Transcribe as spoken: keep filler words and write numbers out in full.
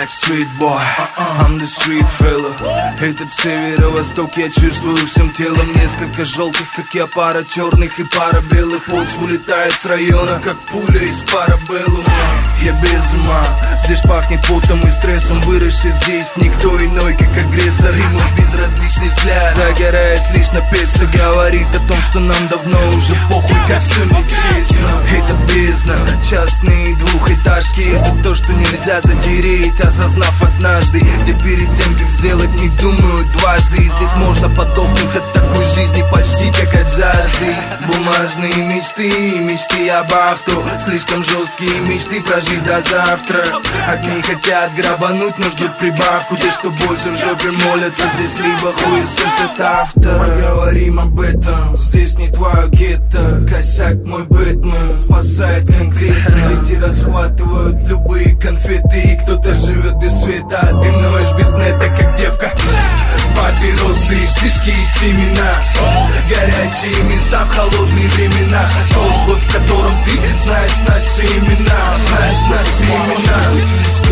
like street boy, I'm the street fella. Этот северо-восток я чувствую всем телом. Несколько желтых, как я, пара черных и пара белых. Пульс улетает с района, как пуля из парабеллума. Я без ума, здесь пахнет потом и стрессом. Выросший здесь никто иной, как агрессор. И мой безразличный взгляд, загораясь лишь на песо, говорит о том, что нам давно уже похуй, как все нечестно. Это бездна, частные двухэтажки. Это то, что нельзя затереть, осознав однажды. Где перед тем, как сделать, не думают дважды. И здесь можно подохнуть от такой жизни почти как от жажды. Бумажные мечты, мечты об авто. Слишком жесткие мечты прожить до завтра. Одни хотят грабануть, но ждут прибавку. Те, что больше в жопе молятся, здесь либо хуесосят автор. Поговорим об этом, здесь не твое гетто. Косяк мой Бэтмен спасает конкретно. Эти расхватывают любые конфеты. И кто-то живет без света, а ты ноешь без нета, как девка. Папиросы, шишки и семена. Горячие места в холодные времена. Тот год, в котором ты знаешь наши имена. Знаешь наши имена.